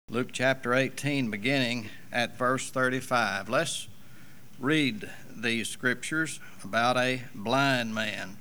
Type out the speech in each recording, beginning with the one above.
Luke chapter 18, beginning at verse 35. Let's read these scriptures about a blind man.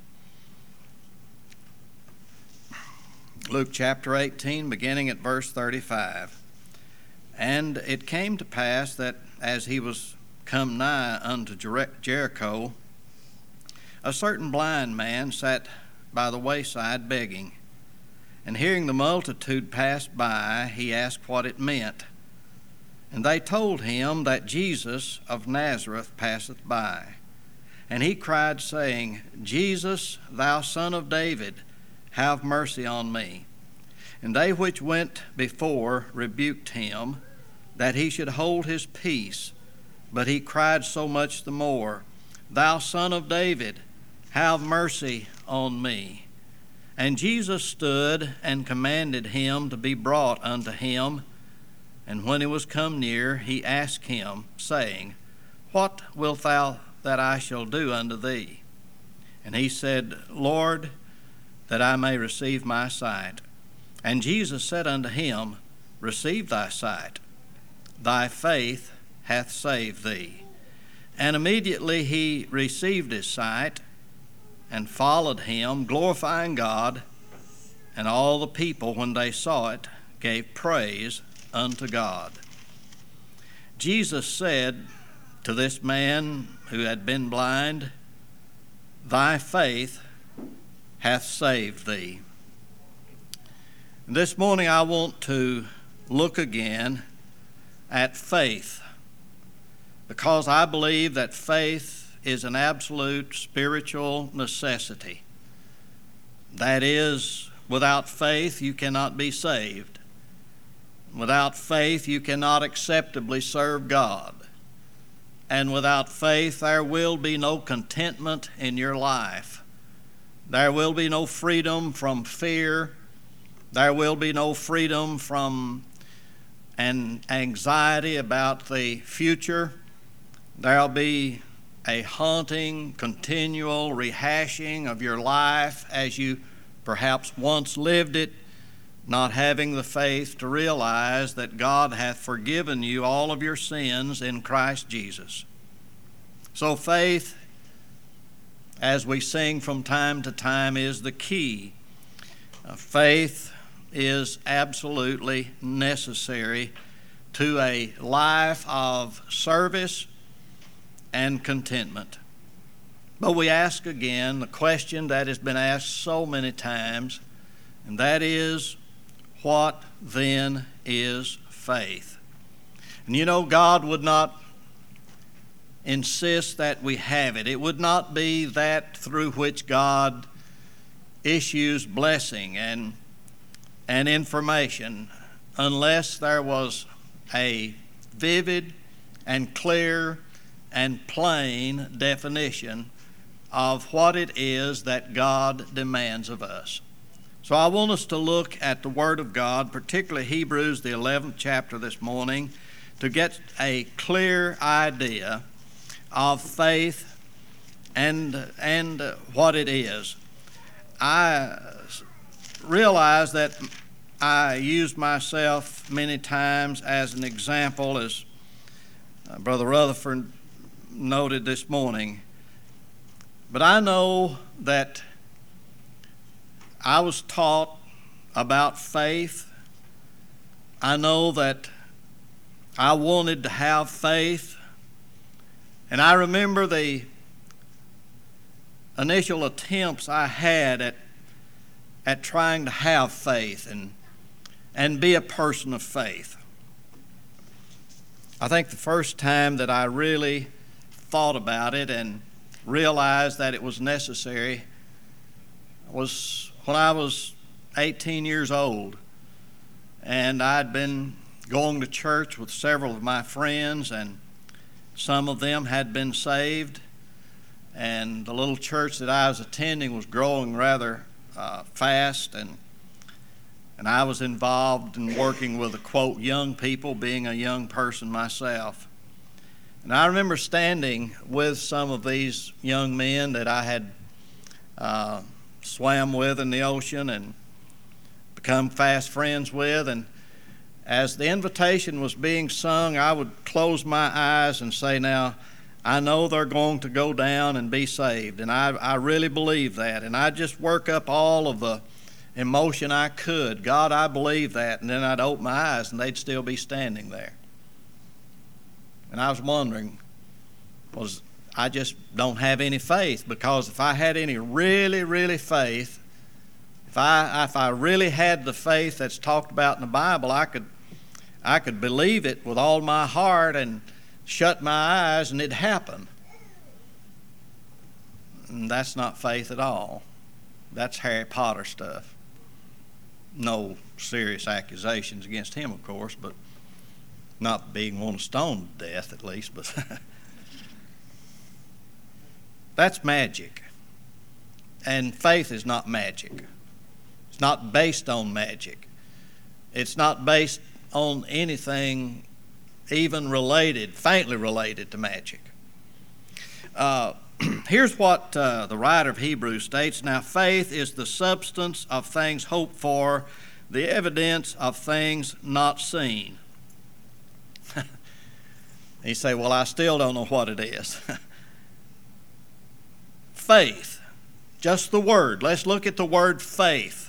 Luke chapter 18, beginning at verse 35. And it came to pass that as he was come nigh unto Jericho, a certain blind man sat by the wayside begging. And hearing the multitude pass by, he asked what it meant. And they told him that Jesus of Nazareth passeth by. And he cried, saying, Jesus, thou son of David, have mercy on me. And they which went before rebuked him, that he should hold his peace. But he cried so much the more, Thou son of David, have mercy on me. And Jesus stood and commanded him to be brought unto him. And when he was come near, he asked him, saying, What wilt thou that I shall do unto thee? And he said, Lord, that I may receive my sight. And Jesus said unto him, Receive thy sight. Thy faith hath saved thee. And immediately he received his sight, and followed him, glorifying God. And all the people, when they saw it, gave praise unto God. Jesus said to this man who had been blind, Thy faith hath saved thee. This morning I want to look again at faith, because I believe that faith is an absolute spiritual necessity. That is, without faith you cannot be saved. Without faith you cannot acceptably serve God. And without faith there will be no contentment in your life. There will be no freedom from fear. There will be no freedom from an anxiety about the future. There'll be a haunting, continual rehashing of your life as you perhaps once lived it, not having the faith to realize that God hath forgiven you all of your sins in Christ Jesus. So faith, as we sing from time to time, is the key. Faith is absolutely necessary to a life of service and contentment. But we ask again the question that has been asked so many times, and that is, what then is faith? And you know, God would not insist that we have it. It would not be that through which God issues blessing and information unless there was a vivid and clear and plain definition of what it is that God demands of us. So I want us to look at the Word of God, particularly Hebrews, the 11th chapter this morning, to get a clear idea of faith and what it is. I realize that I used myself many times as an example, as Brother Rutherford noted this morning. But I know that I was taught about faith. I know that I wanted to have faith. And I remember the initial attempts I had at trying to have faith and be a person of faith. I think the first time that I really thought about it and realized that it was necessary was when I was 18 years old. And I'd been going to church with several of my friends, and some of them had been saved. And the little church that I was attending was growing rather fast, and I was involved in working with, quote, young people, being a young person myself. And I remember standing with some of these young men that I had swam with in the ocean and become fast friends with, as the invitation was being sung, I would close my eyes and say, now, I know they're going to go down and be saved, and I really believe that. And I'd just work up all of the emotion I could. God, I believe that. And then I'd open my eyes, and they'd still be standing there. And I was wondering, I just don't have any faith, because if I had any really, really faith, if I really had the faith that's talked about in the Bible, I could believe it with all my heart and shut my eyes and it'd happen. And that's not faith at all. That's Harry Potter stuff. No serious accusations against him, of course, but not being one stoned to death at least, but that's magic. And faith is not magic. It's not based on magic. It's not based on anything even related, faintly related to magic. Here's what the writer of Hebrews states. Now, faith is the substance of things hoped for, the evidence of things not seen. You say, well, I still don't know what it is. Faith, just the word. Let's look at the word faith.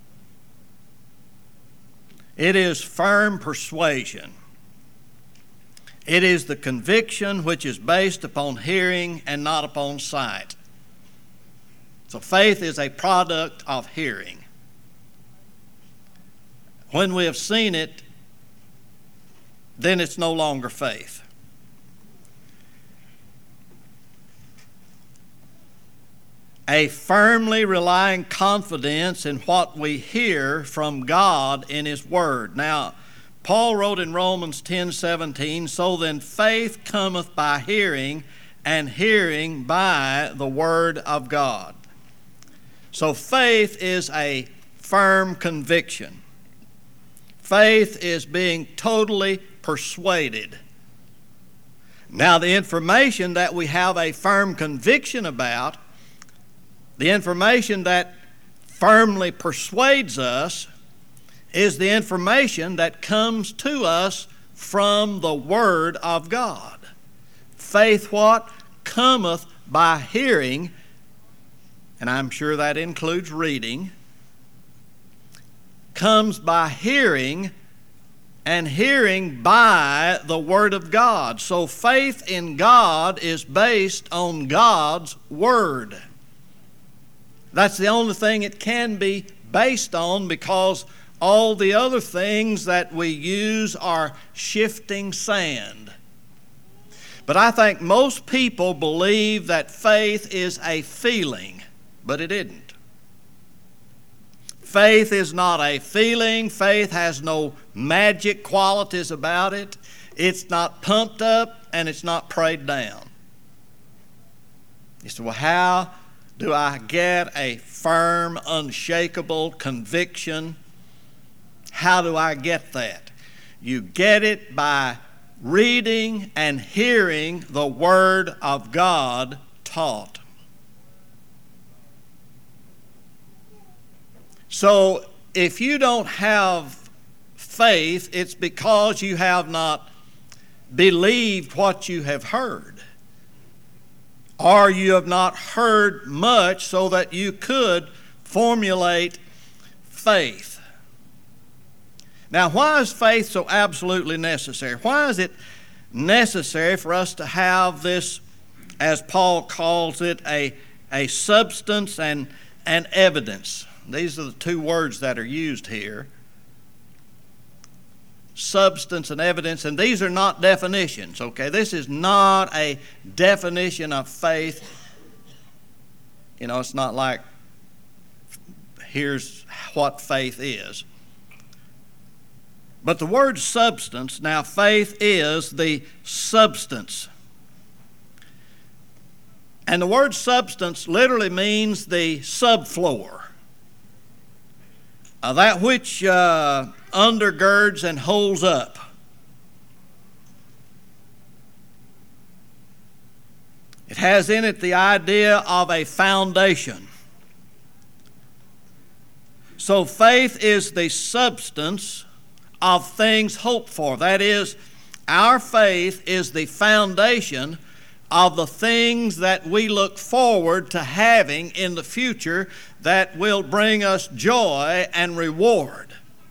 It is firm persuasion. It is the conviction which is based upon hearing and not upon sight. So faith is a product of hearing. When we have seen it, then it's no longer faith. A firmly relying confidence in what we hear from God in His Word. Now, Paul wrote in Romans 10:17, so then faith cometh by hearing, and hearing by the Word of God. So faith is a firm conviction. Faith is being totally persuaded. Now, the information that we have a firm conviction about, the information that firmly persuades us, is the information that comes to us from the Word of God. Faith what? Cometh by hearing, and I'm sure that includes reading, comes by hearing, and hearing by the Word of God. So faith in God is based on God's Word. That's the only thing it can be based on, because all the other things that we use are shifting sand. But I think most people believe that faith is a feeling, but it isn't. Faith is not a feeling. Faith has no magic qualities about it. It's not pumped up and it's not prayed down. You say, well, how do I get a firm, unshakable conviction? How do I get that? You get it by reading and hearing the Word of God taught. So if you don't have faith, it's because you have not believed what you have heard. Or you have not heard much so that you could formulate faith. Now, why is faith so absolutely necessary? Why is it necessary for us to have this, as Paul calls it, a substance and an evidence? These are the two words that are used here. Substance and evidence, and these are not definitions, okay? This is not a definition of faith. You know, it's not like, here's what faith is. But the word substance, now faith is the substance. And the word substance literally means the subfloor. That which undergirds and holds up. It has in it the idea of a foundation. So faith is the substance of things hoped for. That is, our faith is the foundation of the things that we look forward to having in the future that will bring us joy and reward.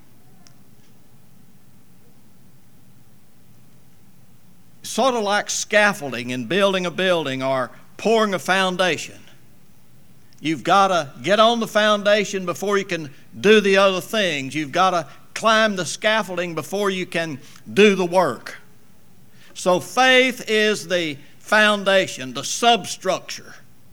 Sort of like scaffolding in building a building or pouring a foundation. You've got to get on the foundation before you can do the other things. You've got to climb the scaffolding before you can do the work. So faith is the foundation, the substructure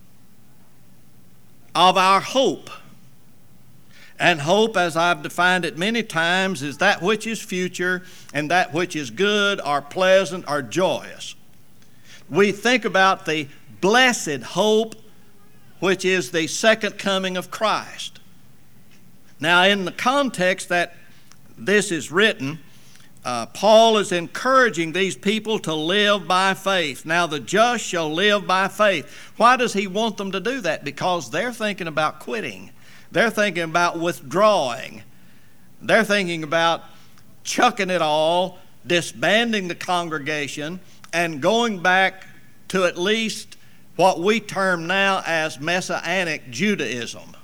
of our hope. And hope, as I've defined it many times, is that which is future and that which is good or pleasant or joyous. We think about the blessed hope, which is the second coming of Christ. Now, in the context that this is written, Paul is encouraging these people to live by faith. Now, the just shall live by faith. Why does he want them to do that? Because they're thinking about quitting. They're thinking about withdrawing. They're thinking about chucking it all, disbanding the congregation, and going back to at least what we term now as Messianic Judaism.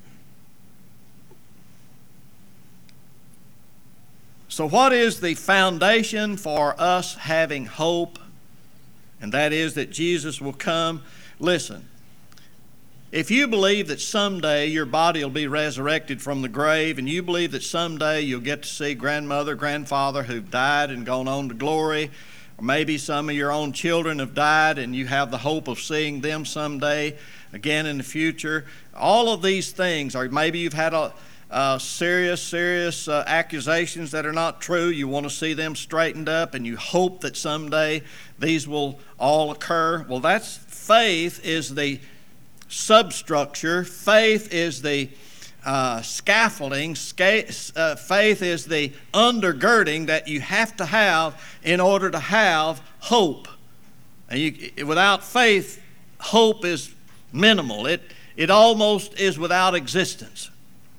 So what is the foundation for us having hope? And that is that Jesus will come. Listen, if you believe that someday your body will be resurrected from the grave, and you believe that someday you'll get to see grandmother, grandfather who've died and gone on to glory, or maybe some of your own children have died and you have the hope of seeing them someday again in the future, all of these things, or maybe you've had serious accusations that are not true. You want to see them straightened up and you hope that someday these will all occur. Well, that's faith is the substructure. Faith is the scaffolding. Faith is the undergirding that you have to have in order to have hope. And without faith, hope is minimal. It almost is without existence.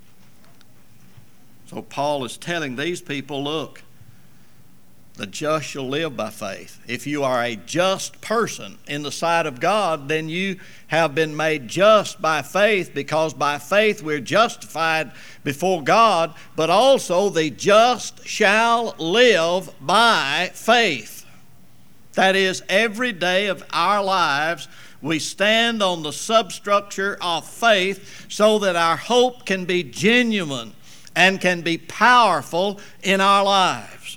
So Paul is telling these people, look, the just shall live by faith. If you are a just person in the sight of God, then you have been made just by faith, because by faith we're justified before God, but also the just shall live by faith. That is, every day of our lives we stand on the substructure of faith so that our hope can be genuine and can be powerful in our lives.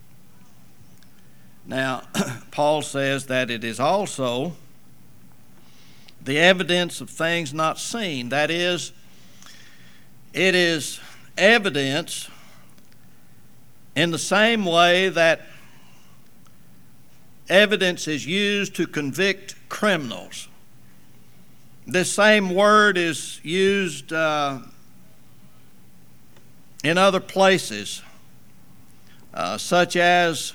Now, Paul says that it is also the evidence of things not seen. That is, it is evidence in the same way that evidence is used to convict criminals. This same word is used in other places, such as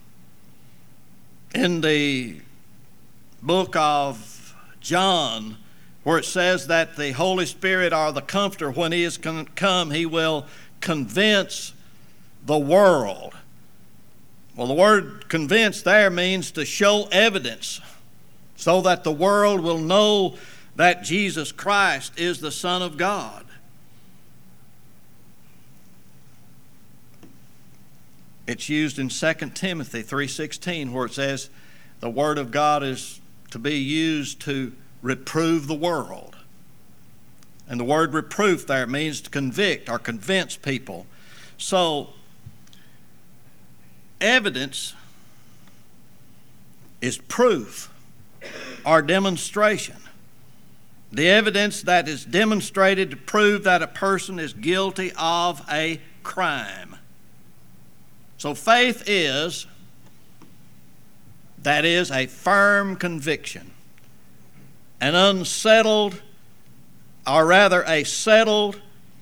in the book of John, where it says that the Holy Spirit, or the Comforter, when He is come, He will convince the world. Well, the word convince there means to show evidence so that the world will know that Jesus Christ is the Son of God. It's used in 2 Timothy 3:16, where it says the Word of God is to be used to reprove the world. And the word reproof there means to convict or convince people. So, evidence is proof or demonstration. The evidence that is demonstrated to prove that a person is guilty of a crime. So faith is, that is, a firm conviction, an unsettled, or rather a settled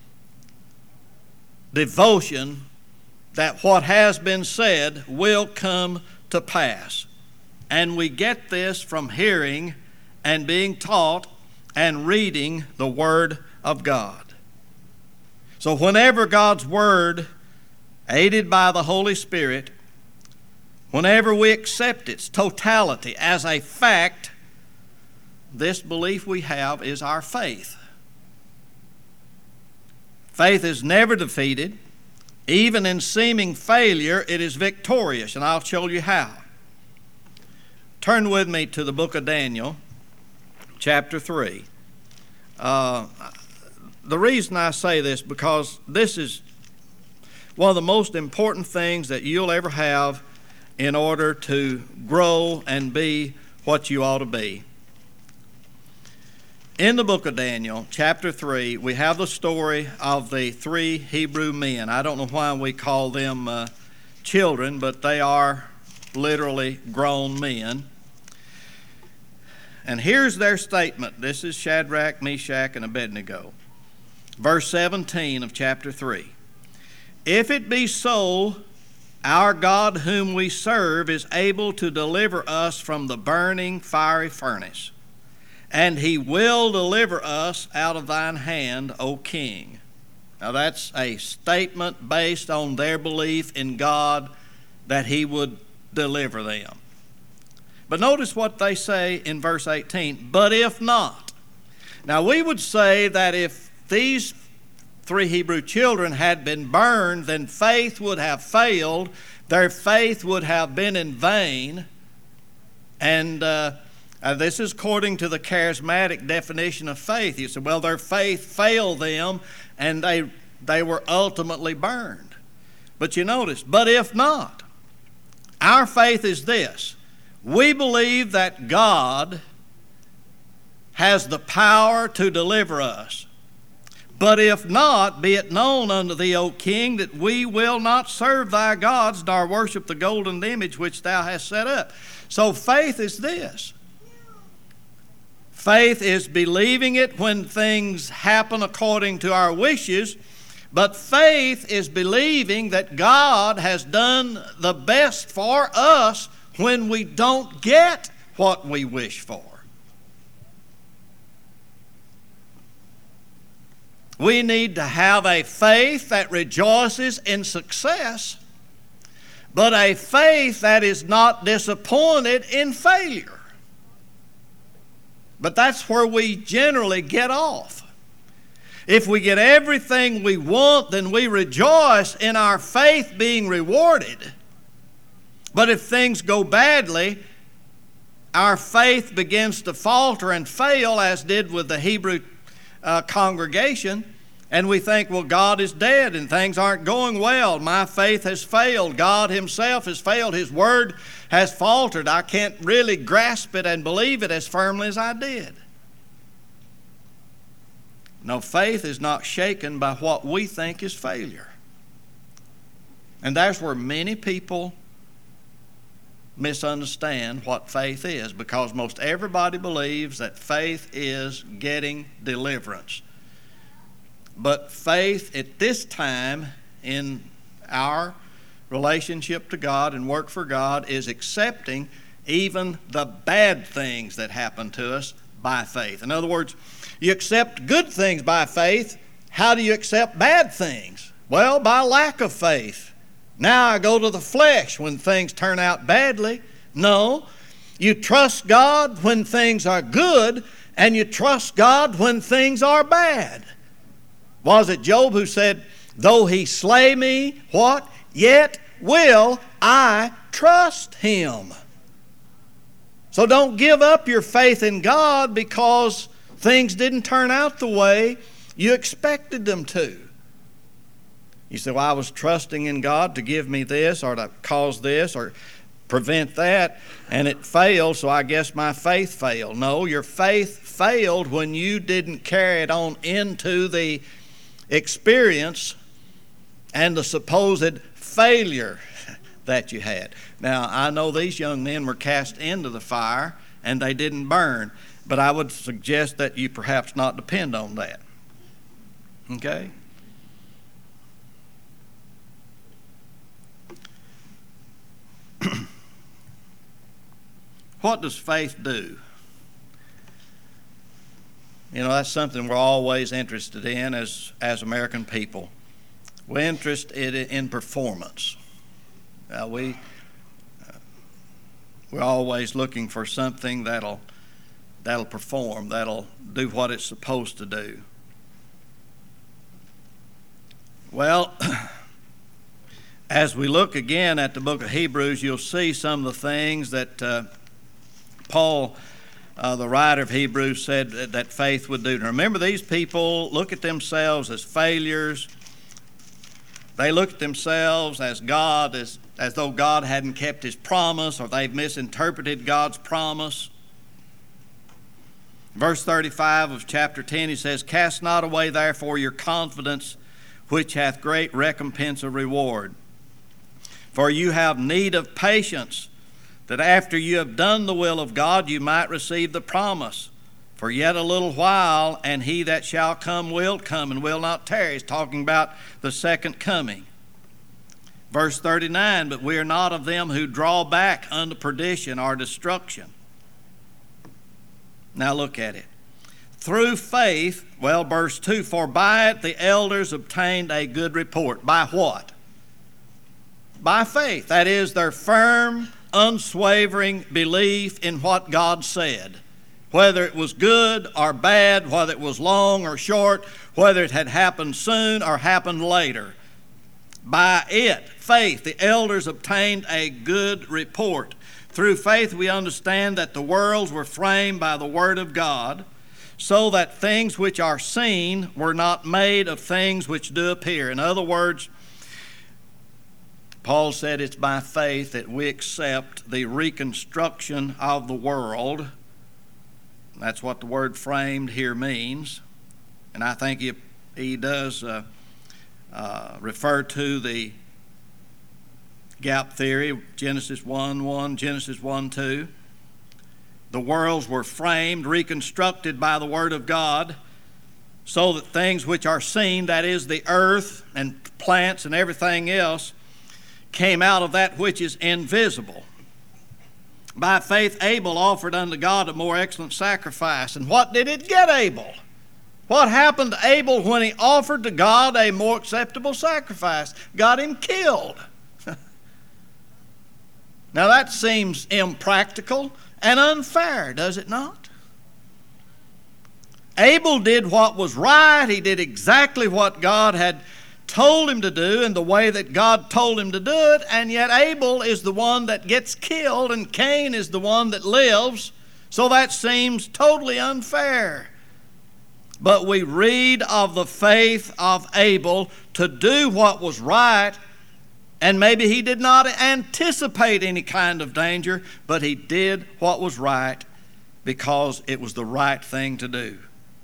devotion that what has been said will come to pass. And we get this from hearing and being taught and reading the Word of God. So whenever God's Word aided by the Holy Spirit, whenever we accept its totality as a fact, this belief we have is our faith. Faith is never defeated. Even in seeming failure, it is victorious, and I'll show you how. Turn with me to the book of Daniel, chapter 3. The reason I say this, because this is one of the most important things that you'll ever have in order to grow and be what you ought to be. In the book of Daniel, chapter 3, we have the story of the three Hebrew men. I don't know why we call them children, but they are literally grown men. And here's their statement. This is Shadrach, Meshach, and Abednego. Verse 17 of chapter 3. If it be so, our God whom we serve is able to deliver us from the burning fiery furnace, and he will deliver us out of thine hand, O king. Now that's a statement based on their belief in God that he would deliver them. But notice what they say in verse 18, but if not. Now we would say that if these three Hebrew children had been burned, then faith would have failed. Their faith would have been in vain. And this is according to the charismatic definition of faith. You say, well, their faith failed them and they were ultimately burned. But you notice, but if not, our faith is this. We believe that God has the power to deliver us. But if not, be it known unto thee, O king, that we will not serve thy gods, nor worship the golden image which thou hast set up. So faith is this. Faith is believing it when things happen according to our wishes, but faith is believing that God has done the best for us when we don't get what we wish for. We need to have a faith that rejoices in success, but a faith that is not disappointed in failure. But that's where we generally get off. If we get everything we want, then we rejoice in our faith being rewarded. But if things go badly, our faith begins to falter and fail, as did with the Hebrew congregation, and we think, well, God is dead and things aren't going well. My faith has failed. God himself has failed. His word has faltered. I can't really grasp it and believe it as firmly as I did. No, faith is not shaken by what we think is failure. And that's where many people misunderstand what faith is, because most everybody believes that faith is getting deliverance. But faith at this time in our relationship to God and work for God is accepting even the bad things that happen to us by faith. In other words, you accept good things by faith. How do you accept bad things? Well, by lack of faith. Now I go to the flesh when things turn out badly. No, you trust God when things are good, and you trust God when things are bad. Was it Job who said, though he slay me, what? Yet will I trust him. So don't give up your faith in God because things didn't turn out the way you expected them to. You say, well, I was trusting in God to give me this or to cause this or prevent that, and it failed, so I guess my faith failed. No, your faith failed when you didn't carry it on into the experience and the supposed failure that you had. Now, I know these young men were cast into the fire and they didn't burn, but I would suggest that you perhaps not depend on that. Okay? What does faith do? You know, that's something we're always interested in as American people. We're interested in performance. We're always looking for something that'll perform, that'll do what it's supposed to do. Well, as we look again at the book of Hebrews, you'll see some of the things that Paul, the writer of Hebrews, said that faith would do. Now remember, these people look at themselves as failures. They look at themselves as as though God hadn't kept His promise, or they've misinterpreted God's promise. Verse 35 of chapter 10, he says, "Cast not away therefore your confidence, which hath great recompense of reward. For you have need of patience, that after you have done the will of God, you might receive the promise. For yet a little while, and he that shall come will come, and will not tarry." He's talking about the second coming. Verse 39, "But we are not of them who draw back unto perdition or destruction." Now look at it. "Through faith," well, verse 2, "for by it the elders obtained a good report." By what? By faith. That is, their firm, unswavering belief in what God said. Whether it was good or bad, whether it was long or short, whether it had happened soon or happened later. By it, faith, the elders obtained a good report. Through faith we understand that the worlds were framed by the word of God, so that things which are seen were not made of things which do appear. In other words, Paul said it's by faith that we accept the reconstruction of the world. That's what the word framed here means. And I think he does refer to the gap theory, Genesis 1:1, Genesis 1:2. The worlds were framed, reconstructed by the Word of God, so that things which are seen, that is the earth and plants and everything else, came out of that which is invisible. By faith Abel offered unto God a more excellent sacrifice. And what did it get Abel? What happened to Abel when he offered to God a more acceptable sacrifice? Got him killed. Now that seems impractical and unfair, does it not? Abel did what was right. He did exactly what God had told him to do in the way that God told him to do it, and yet Abel is the one that gets killed and Cain is the one that lives, so that seems totally unfair. But we read of the faith of Abel to do what was right, and maybe he did not anticipate any kind of danger, but he did what was right because it was the right thing to do.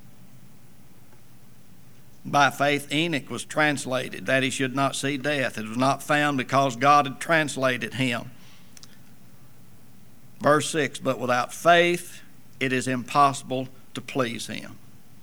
By faith Enoch was translated, that he should not see death. It was not found because God had translated him. Verse 6, "But without faith it is impossible to please him."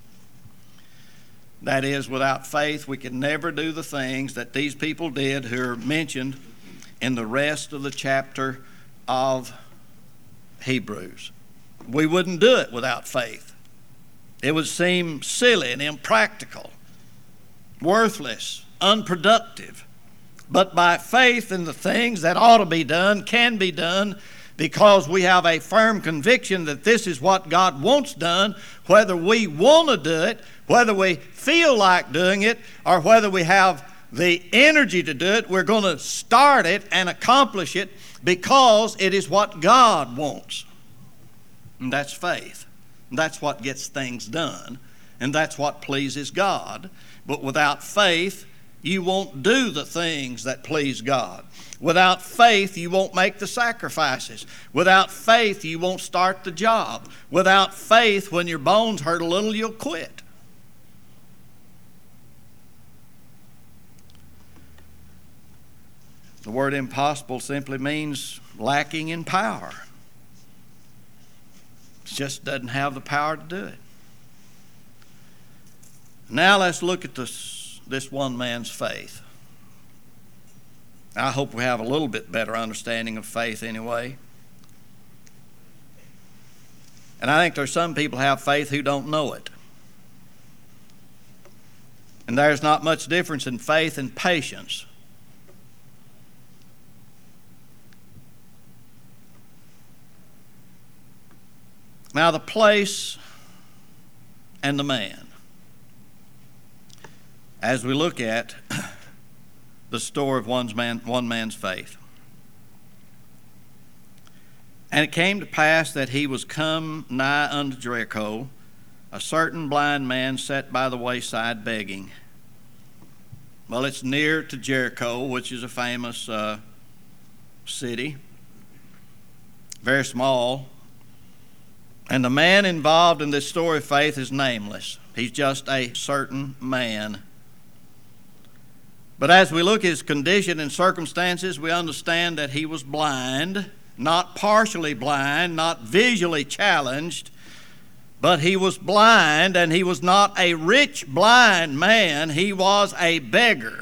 That is, without faith we can never do the things that these people did who are mentioned in the rest of the chapter of Hebrews. We wouldn't do it without faith. It would seem silly and impractical, worthless, unproductive. But by faith in the things that ought to be done can be done, because we have a firm conviction that this is what God wants done, whether we want to do it, whether we feel like doing it, or whether we have the energy to do it. We're going to start it and accomplish it because it is what God wants. And that's faith. And that's what gets things done. And that's what pleases God. But without faith, you won't do the things that please God. Without faith, you won't make the sacrifices. Without faith, you won't start the job. Without faith, when your bones hurt a little, you'll quit. The word impossible simply means lacking in power. It just doesn't have the power to do it. Now let's look at this one man's faith. I hope we have a little bit better understanding of faith anyway. And I think there's some people have faith who don't know it. And there's not much difference in faith and patience. Now, the place and the man, as we look at the story of one man's faith. And it came to pass that he was come nigh unto Jericho, a certain blind man sat by the wayside begging. Well, it's near to Jericho, which is a famous city, very small. And the man involved in this story of faith is nameless. He's just a certain man. But as we look at his condition and circumstances, we understand that he was blind, not partially blind, not visually challenged, but he was blind, and he was not a rich blind man. He was a beggar.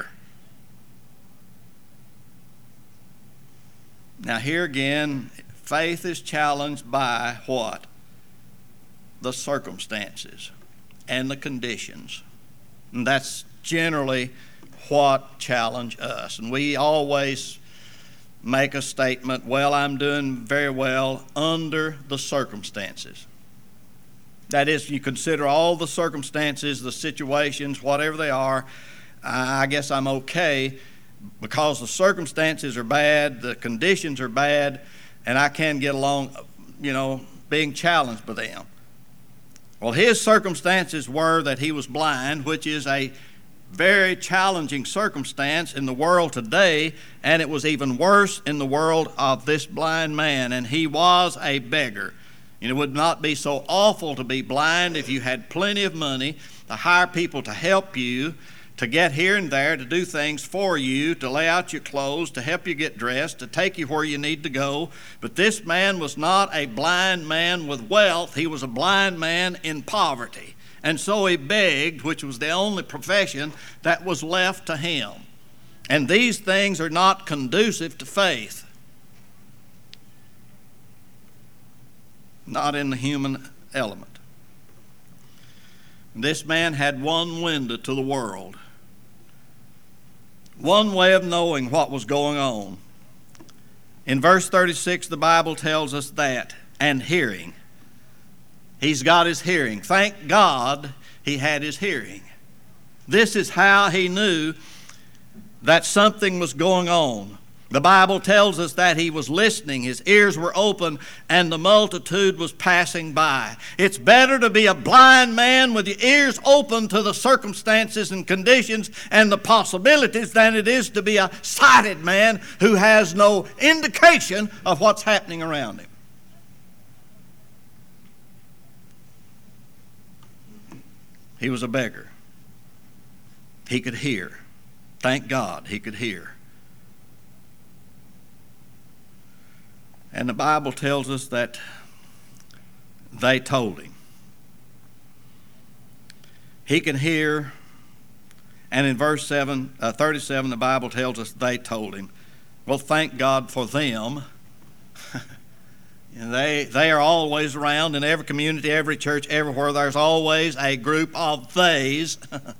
Now here again, faith is challenged by what? The circumstances and the conditions. And that's generally what challenge us. And we always make a statement, well, I'm doing very well under the circumstances. That is, you consider all the circumstances, the situations, whatever they are, I guess I'm okay because the circumstances are bad, the conditions are bad, and I can get along, being challenged by them. Well, his circumstances were that he was blind, which is a very challenging circumstance in the world today, and it was even worse in the world of this blind man, and he was a beggar. It would not be so awful to be blind if you had plenty of money to hire people to help you, to get here and there, to do things for you, to lay out your clothes, to help you get dressed, to take you where you need to go. But this man was not a blind man with wealth. He was a blind man in poverty. And so he begged, which was the only profession that was left to him. And these things are not conducive to faith. Not in the human element. This man had one window to the world. One way of knowing what was going on. In verse 36, the Bible tells us that, and hearing. He's got his hearing. Thank God he had his hearing. This is how he knew that something was going on. The Bible tells us that he was listening, his ears were open, and the multitude was passing by. It's better to be a blind man with your ears open to the circumstances and conditions and the possibilities than it is to be a sighted man who has no indication of what's happening around him. He was a beggar. He could hear. Thank God he could hear. And the Bible tells us that they told him. He could hear, and in verse 37, the Bible tells us they told him. Well, thank God for them. They are always around in every community, every church, everywhere. There's always a group of theys.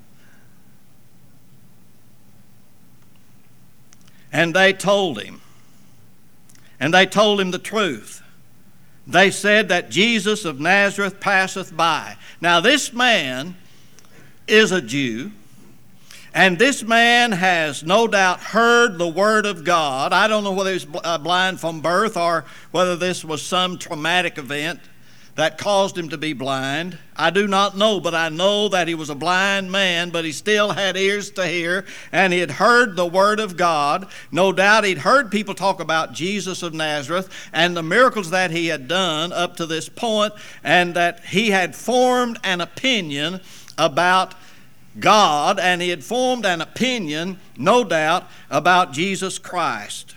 And they told him. And they told him the truth. They said that Jesus of Nazareth passeth by. Now this man is a Jew, and this man has no doubt heard the word of God. I don't know whether he was blind from birth or whether this was some traumatic event that caused him to be blind. I do not know, but I know that he was a blind man, but he still had ears to hear, and he had heard the word of God. No doubt he'd heard people talk about Jesus of Nazareth and the miracles that he had done up to this point, and that he had formed an opinion about God, and he had formed an opinion, no doubt, about Jesus Christ.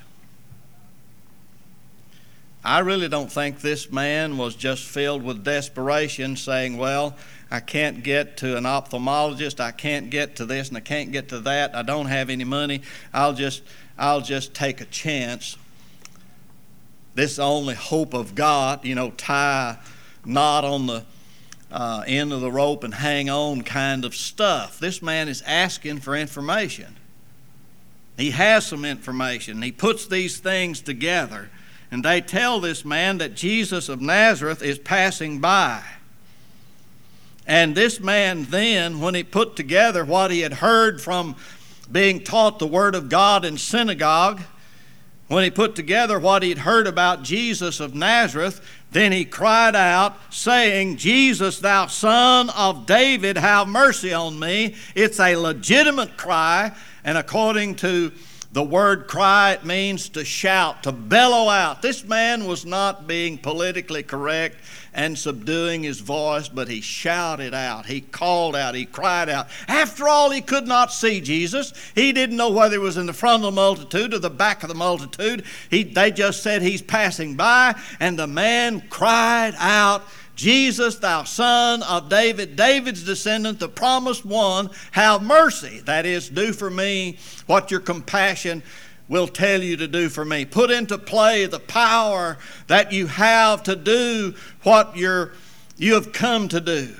I really don't think this man was just filled with desperation, saying, well, I can't get to an ophthalmologist, I can't get to this and I can't get to that, I don't have any money, I'll just take a chance. This is the only hope of God, tie a knot on end of the rope and hang on kind of stuff. This man is asking for information. He has some information. He puts these things together, and they tell this man that Jesus of Nazareth is passing by. And this man then, when he put together what he had heard from being taught the Word of God in synagogue, when he put together what he'd heard about Jesus of Nazareth, then he cried out, saying, Jesus, thou son of David, have mercy on me. It's a legitimate cry, and according to the word cry, it means to shout, to bellow out. This man was not being politically correct and subduing his voice, but he shouted out, he called out, he cried out. After all, he could not see Jesus. He didn't know whether he was in the front of the multitude or the back of the multitude. They just said he's passing by, and the man cried out, Jesus, thou son of David, David's descendant, the promised one, have mercy. That is, do for me what your compassion will tell you to do for me. Put into play the power that you have to do what you have come to do.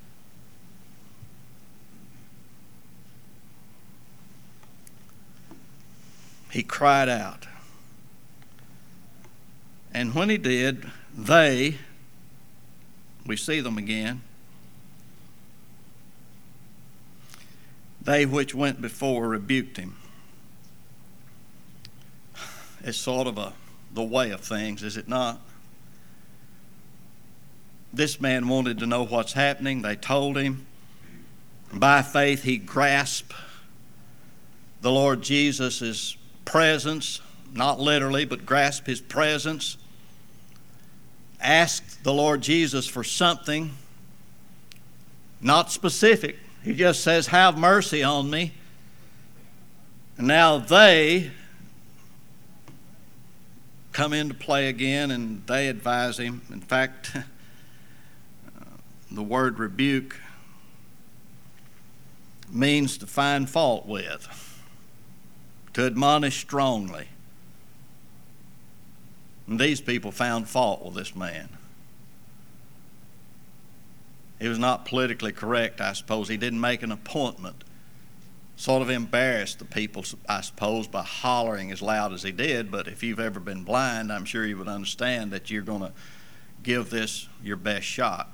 He cried out. And when he did, we see them again. They which went before rebuked him. It's sort of the way of things, is it not? This man wanted to know what's happening. They told him. By faith, he grasped the Lord Jesus' presence, not literally, but grasped his presence. Asked the Lord Jesus for something, not specific. He just says, have mercy on me. And now they come into play again, and they advise him. In fact, the word rebuke means to find fault with, to admonish strongly. And these people found fault with this man. He was not politically correct, I suppose. He didn't make an appointment. Sort of embarrassed the people, I suppose, by hollering as loud as he did. But if you've ever been blind, I'm sure you would understand that you're going to give this your best shot.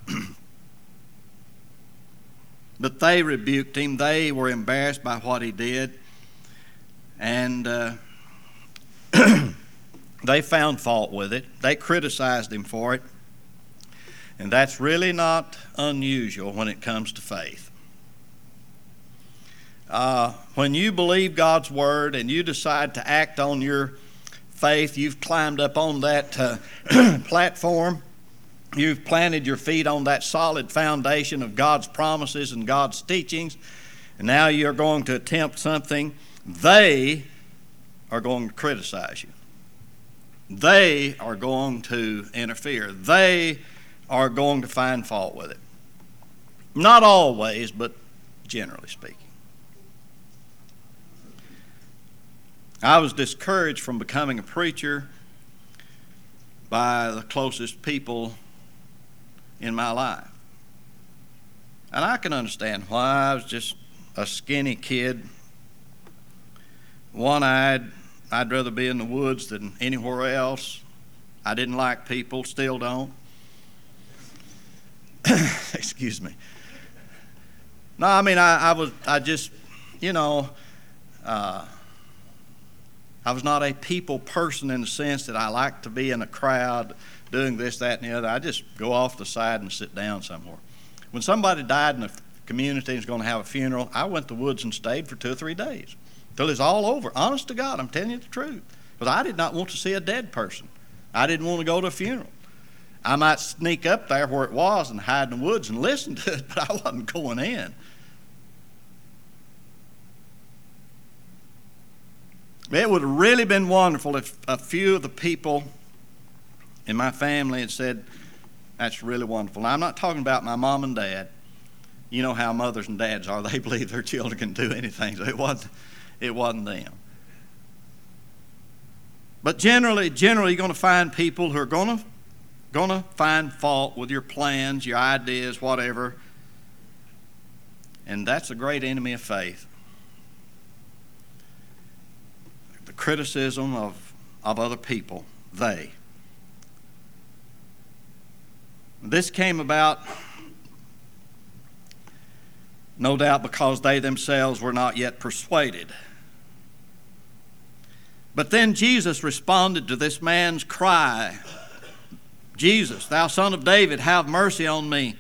But they rebuked him. They were embarrassed by what he did. And they found fault with it. They criticized him for it. And that's really not unusual when it comes to faith. When you believe God's Word and you decide to act on your faith, you've climbed up on that platform. You've planted your feet on that solid foundation of God's promises and God's teachings. And now you're going to attempt something. They are going to criticize you. They are going to interfere. They are going to find fault with it. Not always, but generally speaking. I was discouraged from becoming a preacher by the closest people in my life. And I can understand why. I was just a skinny kid, one-eyed. I'd rather be in the woods than anywhere else. I didn't like people, still don't. Excuse me. No, I mean, I was not a people person in the sense that I like to be in a crowd doing this, that, and the other. I just go off the side and sit down somewhere. When somebody died in the community and was going to have a funeral, I went to the woods and stayed for 2 or 3 days till it's all over. Honest to God, I'm telling you the truth. Because I did not want to see a dead person. I didn't want to go to a funeral. I might sneak up there where it was and hide in the woods and listen to it, but I wasn't going in. It would have really been wonderful if a few of the people in my family had said, that's really wonderful. Now, I'm not talking about my mom and dad. You know how mothers and dads are. They believe their children can do anything. So it wasn't them. But generally, you're going to find people who are going to going to find fault with your plans, your ideas, whatever. And that's a great enemy of faith. The criticism of other people, they. This came about, no doubt, because they themselves were not yet persuaded. But then Jesus responded to this man's cry, Jesus, thou son of David, have mercy on me.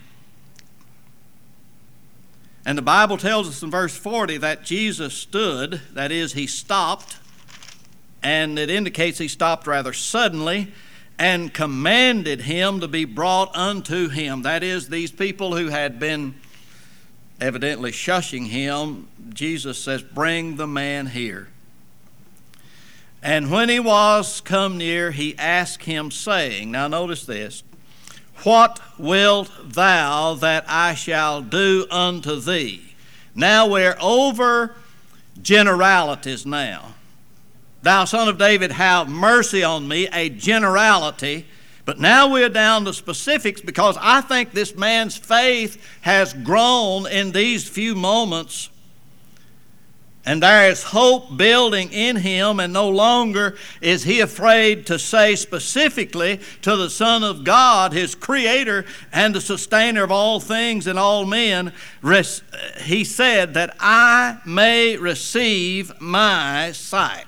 And the Bible tells us in verse 40 that Jesus stood, that is, he stopped, and it indicates he stopped rather suddenly, and commanded him to be brought unto him. That is, these people who had been evidently shushing him, Jesus says, bring the man here. And when he was come near, he asked him, saying, now notice this, what wilt thou that I shall do unto thee? Now we're over generalities now. Thou son of David, have mercy on me, a generality. But now we're down to specifics, because I think this man's faith has grown in these few moments. And there is hope building in him, and no longer is he afraid to say specifically to the Son of God, his creator and the sustainer of all things and all men, he said that I may receive my sight.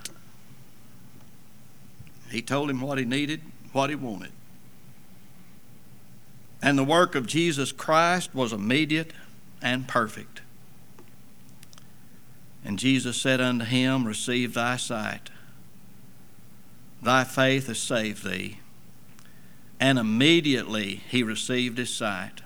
He told him what he needed, what he wanted. And the work of Jesus Christ was immediate and perfect. And Jesus said unto him, receive thy sight. Thy faith has saved thee. And immediately he received his sight.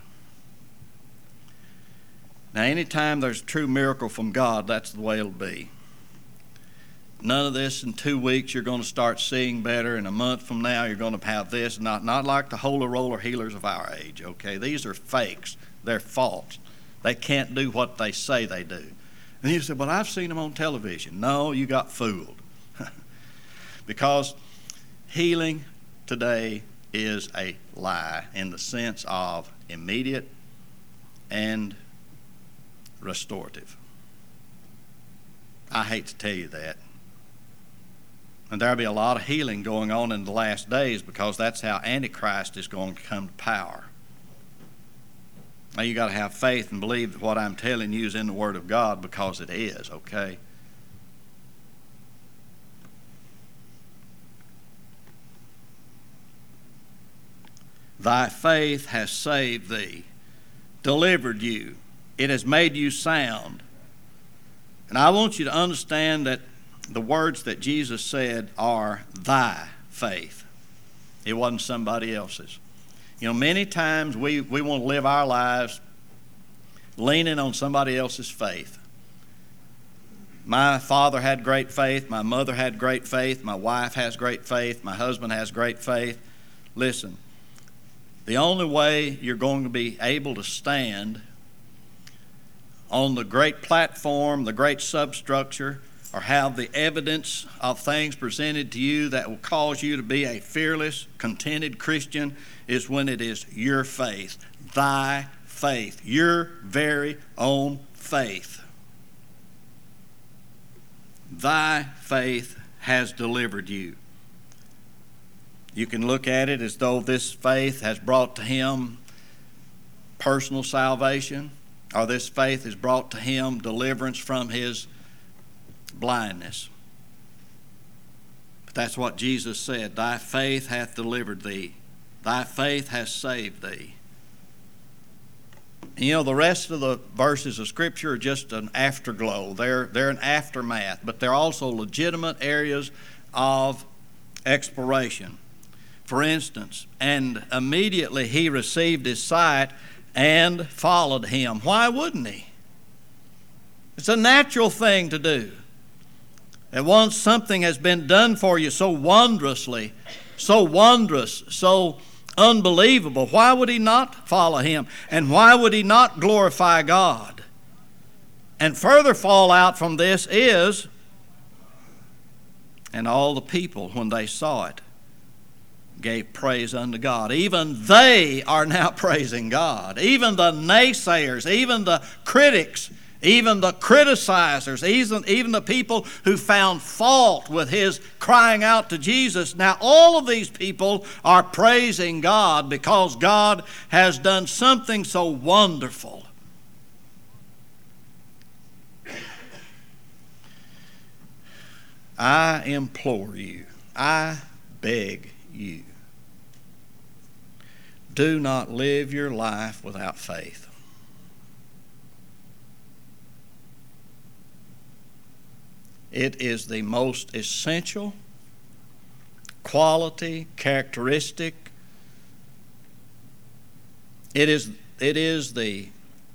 Now, anytime there's a true miracle from God, that's the way it'll be. None of this in 2 weeks you're going to start seeing better. In a month from now you're going to have this. Not like the holy roller healers of our age, okay? These are fakes. They're false. They can't do what they say they do. And you say, well, I've seen them on television. No, you got fooled. Because healing today is a lie in the sense of immediate and restorative. I hate to tell you that. And there'll be a lot of healing going on in the last days, because that's how Antichrist is going to come to power. Now you got to have faith and believe that what I'm telling you is in the Word of God, because it is, okay? Thy faith has saved thee, delivered you. It has made you sound. And I want you to understand that the words that Jesus said are thy faith. It wasn't somebody else's. You know, many times we want to live our lives leaning on somebody else's faith. My father had great faith. My mother had great faith. My wife has great faith. My husband has great faith. Listen, the only way you're going to be able to stand on the great platform, the great substructure, or have the evidence of things presented to you that will cause you to be a fearless, contented Christian is when it is your faith, thy faith, your very own faith. Thy faith has delivered you. You can look at it as though this faith has brought to him personal salvation, or this faith has brought to him deliverance from his blindness. But that's what Jesus said. Thy faith hath delivered thee. Thy faith has saved thee. And you know, the rest of the verses of Scripture are just an afterglow. They're an aftermath, but they're also legitimate areas of exploration. For instance, and immediately he received his sight and followed him. Why wouldn't he? It's a natural thing to do. And once something has been done for you so wondrously, so wondrous, so unbelievable, why would he not follow him? And why would he not glorify God? And further fallout from this is, and all the people, when they saw it, gave praise unto God. Even they are now praising God. Even the naysayers, even the critics, even the criticizers, even the people who found fault with his crying out to Jesus. Now all of these people are praising God because God has done something so wonderful. I implore you, I beg you, do not live your life without faith. It is the most essential quality, characteristic. It is the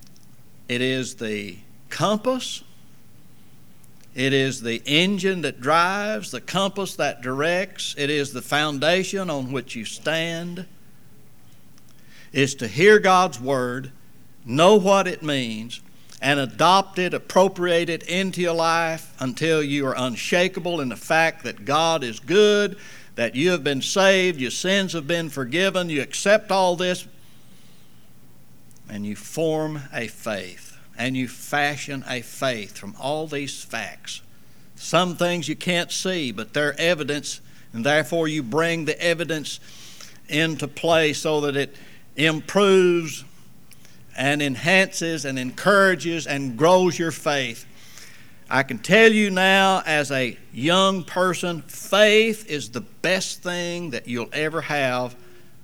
compass. It is the engine that drives, the compass that directs. It is the foundation on which you stand. Is to hear God's word, know what it means, and adopt it, appropriate it into your life until you are unshakable in the fact that God is good, that you have been saved, your sins have been forgiven, you accept all this, and you form a faith, and you fashion a faith from all these facts. Some things you can't see, but they're evidence, and therefore you bring the evidence into play so that it improves and enhances and encourages and grows your faith. I can tell you now, as a young person, faith is the best thing that you'll ever have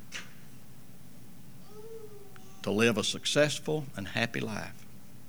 to live a successful and happy life.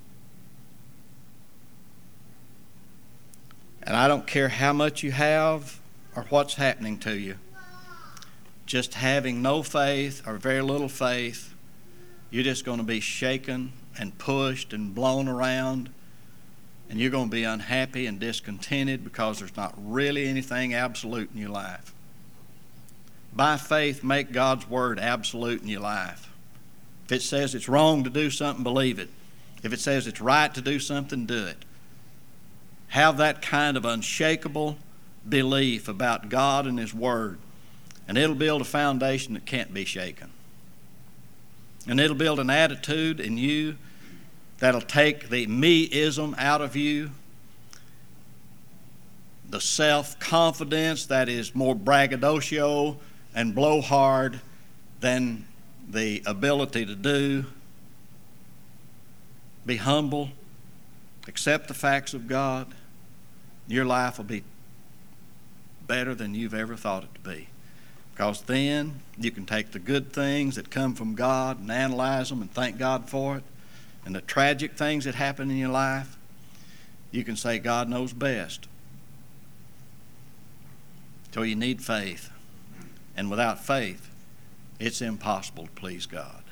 And I don't care how much you have or what's happening to you. Just having no faith or very little faith, you're just going to be shaken and pushed and blown around, and you're going to be unhappy and discontented because there's not really anything absolute in your life. By faith, make God's word absolute in your life. If it says it's wrong to do something, believe it. If it says it's right to do something, do it. Have that kind of unshakable belief about God and his word, and it'll build a foundation that can't be shaken. And it'll build an attitude in you that'll take the me-ism out of you, the self-confidence that is more braggadocio and blowhard than the ability to do. Be humble, accept the facts of God. Your life will be better than you've ever thought it to be. Because then you can take the good things that come from God and analyze them and thank God for it. And the tragic things that happen in your life, you can say God knows best. So you need faith. And without faith, it's impossible to please God.